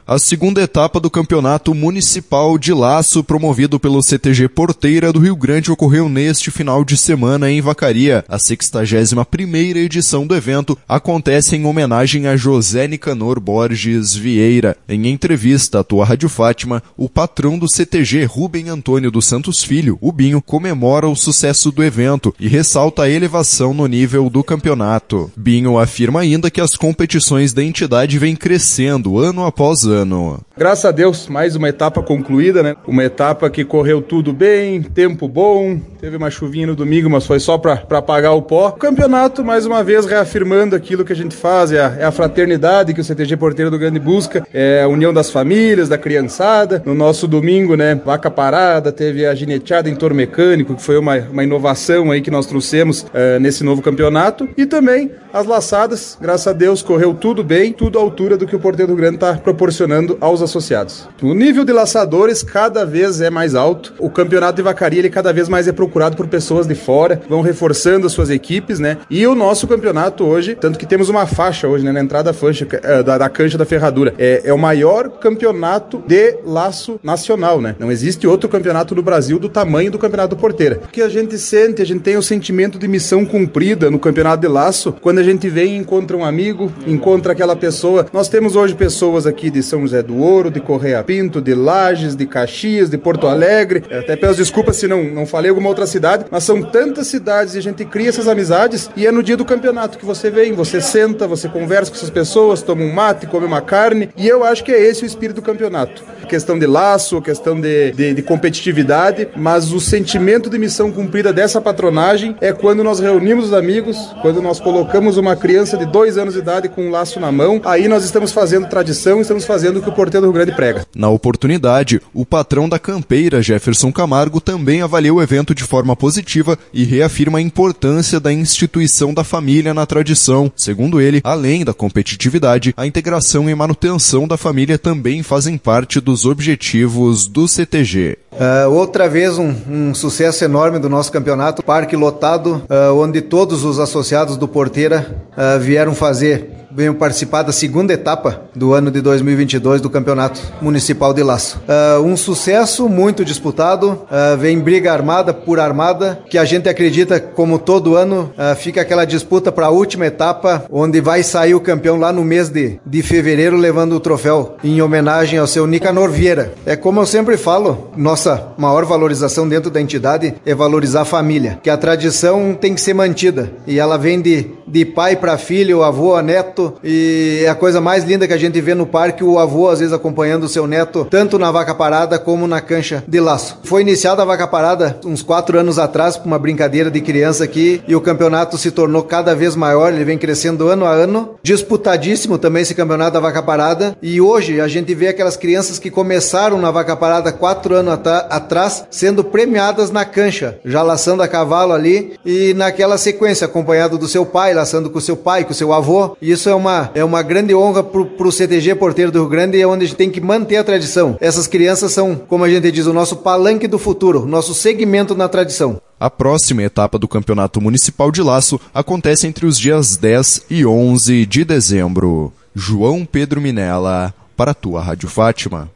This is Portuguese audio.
A segunda etapa do Campeonato Municipal de Laço, promovido pelo CTG Porteira do Rio Grande, ocorreu neste final de semana em Vacaria. A 61ª edição do evento acontece em homenagem a José Nicanor Borges Vieira. Em entrevista à Tua Rádio Fátima, o patrão do CTG, Rubem Antônio dos Santos Filho, o Binho, comemora o sucesso do evento e ressalta a elevação no nível do campeonato. Binho afirma ainda que as competições da entidade vêm crescendo ano após ano. Graças a Deus, mais uma etapa concluída, né? Uma etapa que correu tudo bem, tempo bom, teve uma chuvinha no domingo, mas foi só para apagar o pó. O campeonato, mais uma vez, reafirmando aquilo que a gente faz, é a fraternidade que o CTG Porteira do Rio Grande busca, é a união das famílias, da criançada. No nosso domingo, né, vaca parada, teve a gineteada em touro mecânico, que foi uma inovação aí que nós trouxemos nesse novo campeonato. E também as laçadas, graças a Deus, correu tudo bem, tudo à altura do que o Porteiro do Rio Grande está proporcionando aos associados. O nível de laçadores cada vez é mais alto. O campeonato de Vacaria, ele cada vez mais é procurado por pessoas de fora, vão reforçando as suas equipes, né? E o nosso campeonato hoje, tanto que temos uma faixa hoje, né, na entrada da cancha da ferradura, é o maior campeonato de laço nacional, né? Não existe outro campeonato no Brasil do tamanho do Campeonato do Porteira. O que a gente sente, a gente tem o sentimento de missão cumprida no campeonato de laço, quando a gente vem e encontra um amigo, encontra aquela pessoa. Nós temos hoje pessoas aqui de São José do Ouro, de Correia Pinto, de Lages, de Caxias, de Porto Alegre. Até peço desculpas se não falei alguma outra cidade, mas são tantas cidades e a gente cria essas amizades e é no dia do campeonato que você vem, você senta, você conversa com essas pessoas, toma um mate, come uma carne, e eu acho que é esse o espírito do campeonato. Questão de laço, questão de competitividade, mas o sentimento de missão cumprida dessa patronagem é quando nós reunimos os amigos, quando nós colocamos uma criança de 2 anos de idade com um laço na mão, aí nós estamos fazendo tradição, estamos fazendo o que o Porteiro do Rio Grande prega. Na oportunidade, o patrão da campeira, Jefferson Camargo, também avaliou o evento de forma positiva e reafirma a importância da instituição da família na tradição. Segundo ele, além da competitividade, a integração e manutenção da família também fazem parte dos objetivos do CTG. Outra vez um sucesso enorme do nosso campeonato, parque lotado, onde todos os associados do Porteira venham participar da segunda etapa do ano de 2022 do Campeonato Municipal de Laço. Um sucesso muito disputado, vem briga armada por armada, que a gente acredita, como todo ano, fica aquela disputa para a última etapa, onde vai sair o campeão lá no mês de fevereiro, levando o troféu em homenagem ao seu Nicanor Vieira. É como eu sempre falo, nossa maior valorização dentro da entidade é valorizar a família, que a tradição tem que ser mantida, e ela vem de pai para filho, avô a neto, e é a coisa mais linda que a gente vê no parque, o avô às vezes acompanhando o seu neto, tanto na vaca parada como na cancha de laço. Foi iniciada a vaca parada uns 4 anos atrás, por uma brincadeira de criança aqui, e o campeonato se tornou cada vez maior, ele vem crescendo ano a ano, disputadíssimo também esse campeonato da vaca parada, e hoje a gente vê aquelas crianças que começaram na vaca parada 4 anos atrás, sendo premiadas na cancha, já laçando a cavalo ali, e naquela sequência, acompanhado do seu pai, laçando com o seu pai, com o seu avô. Isso é uma grande honra pro CTG Porteiro do Rio Grande, é onde a gente tem que manter a tradição. Essas crianças são, como a gente diz, o nosso palanque do futuro, nosso segmento na tradição. A próxima etapa do Campeonato Municipal de Laço acontece entre os dias 10 e 11 de dezembro. João Pedro Minella, para a Tua Rádio Fátima.